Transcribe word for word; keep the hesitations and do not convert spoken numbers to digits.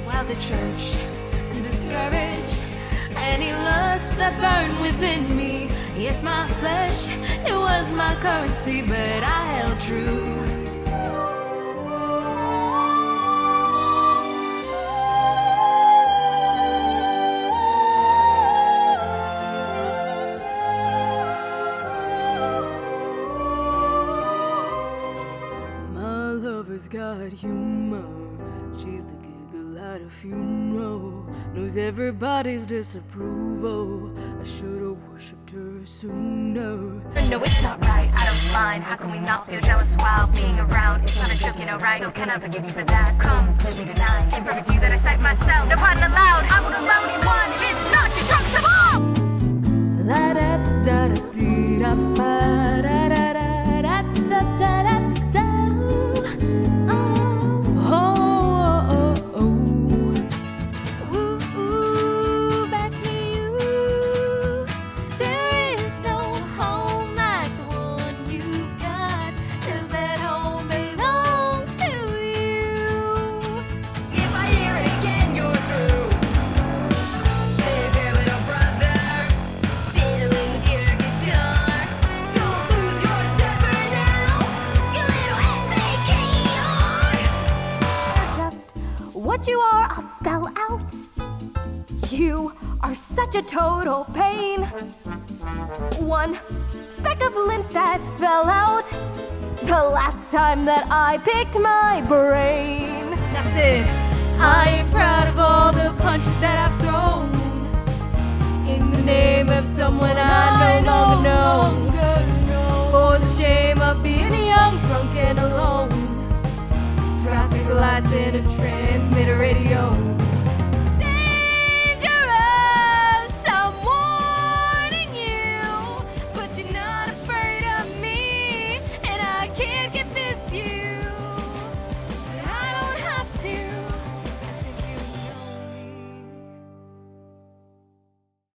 while the church discouraged any lust that burned within me. Yes, my flesh, it was my currency, but I held true. My lover's got humor. She's the giggle at a funeral. Knows everybody's disapproval. I should've worshipped her sooner. No, it's not right, I don't mind. How can we not feel jealous while being around? It's not a joke, you know, right? So can I forgive you for that? Completely denied. Imperfect view that I cite myself. No pardon allowed. I would allow anyone. It's not your trunks of all. La da da da dee da ba da da da da da da da da. Oh, oh, oh, oh. Ooh, ooh, back to you. There is no home like the one you've got, 'cause that home belongs to you. If I hear it again, you're through. Hey there, little brother, fiddling with your guitar. Don't lose your temper now, you little F A K E R. Just what you are, I'll spell out. You are such a total pain. One speck of lint that fell out the last time that I picked my brain. That's it. I ain't proud of all the punches that I've thrown in the name of someone I no longer know. For the shame of being young, drunk, and alone. Traffic lights in a trance.